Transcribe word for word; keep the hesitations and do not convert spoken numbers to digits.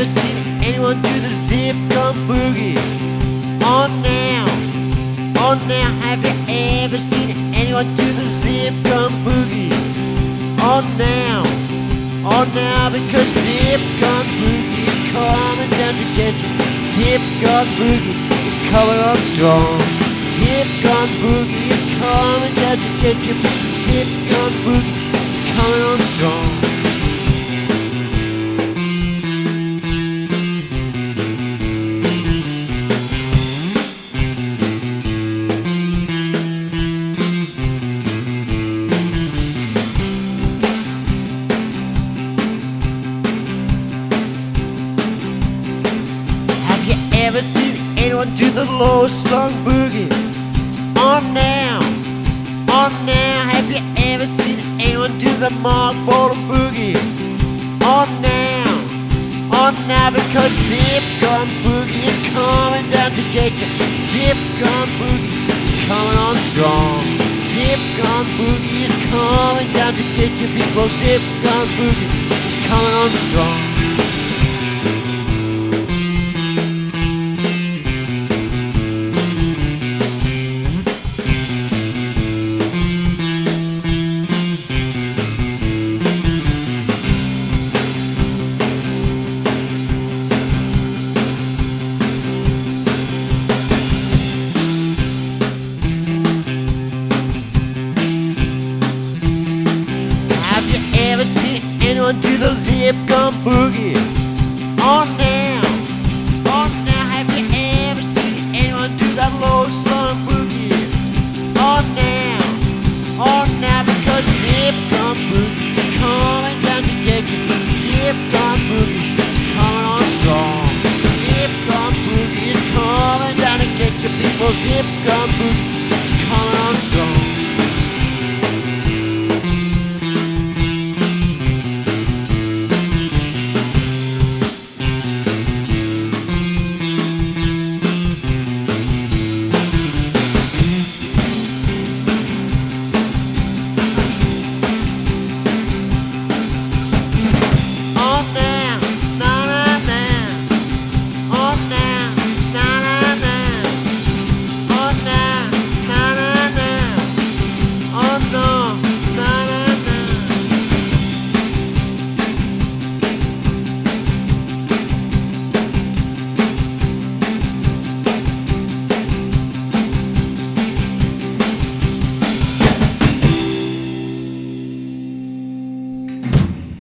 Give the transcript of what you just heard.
ever seen anyone do the zip gun boogie? On now, on now, have you ever seen anyone do the zip gun boogie? On now, on now, because zip gun boogie is coming down to get you. Zip gun boogie is coming on strong. Zip gun boogie is coming down to get you. Zip gun boogie is coming on strong. Ever seen anyone do the low slung boogie? On now, on now, have you ever seen anyone do the Mark Boulder boogie? On now, on now, because zip gun boogie is coming down to get you. Zip gun boogie is coming on strong. Zip gun boogie is coming down to get you, people. Zip gun boogie is coming on strong. Ever seen anyone do those